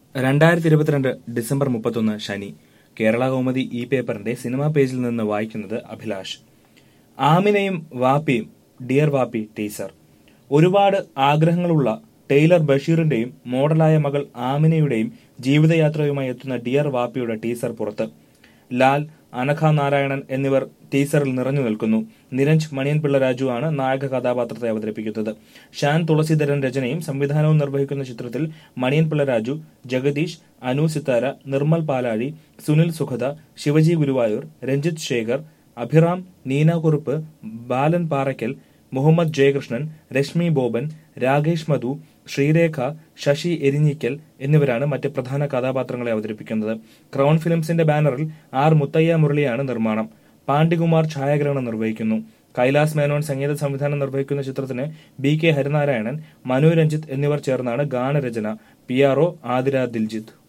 2022 December 31 ശനി. കേരള കൗമുദി ഈ പേപ്പറിന്റെ സിനിമാ പേജിൽ നിന്ന് വായിക്കുന്നത് അഭിലാഷ്. ആമിനയും വാപ്പിയും ഡിയർ വാപ്പി ടീസർ. ഒരുപാട് ആഗ്രഹങ്ങളുള്ള ടെയ്ലർ ബഷീറിന്റെയും മോഡലായ മകൾ ആമിനയുടെയും ജീവിതയാത്രയുമായി എത്തുന്ന ഡിയർ വാപ്പിയുടെ ടീസർ പുറത്ത്. ലാൽ, അനഘ നാരായണൻ എന്നിവർ ടീസറിൽ നിറഞ്ഞു നിൽക്കുന്നു. നിരഞ്ജ് മണിയൻപിള്ള രാജു ആണ് നായക കഥാപാത്രത്തെ അവതരിപ്പിക്കുന്നത്. ഷാൻ തുളസീധരൻ രചനയും സംവിധാനവും നിർവഹിക്കുന്ന ചിത്രത്തിൽ മണിയൻപിള്ള രാജു, ജഗദീഷ്, അനു സിത്താര, നിർമ്മൽ പാലാഴി, സുനിൽ സുഖത, ശിവജി ഗുരുവായൂർ, രഞ്ജിത്ത് ശേഖർ, അഭിറാം, നീന കുറുപ്പ്, ബാലൻ പാറയ്ക്കൽ, മുഹമ്മദ് ജയകൃഷ്ണൻ, രശ്മി ബോബൻ, രാകേഷ് മധു, ശ്രീരേഖ, ശശി എരിഞ്ഞിക്കൽ എന്നിവരാണ് മറ്റ് പ്രധാന കഥാപാത്രങ്ങളെ അവതരിപ്പിക്കുന്നത്. ക്രൗൺ ഫിലിംസിന്റെ ബാനറിൽ ആർ മുത്തയ്യ മുരളിയാണ് നിർമ്മാണം. പാണ്ഡികുമാർ ഛായാഗ്രഹണം നിർവഹിക്കുന്നു. കൈലാസ് മേനോൻ സംഗീത സംവിധാനം നിർവഹിക്കുന്ന ചിത്രത്തിന് BK ഹരിനാരായണൻ, മനു രഞ്ജിത്ത് എന്നിവർ ചേർന്നാണ് ഗാനരചന. PRO ആതിര ദിൽജിത്ത്.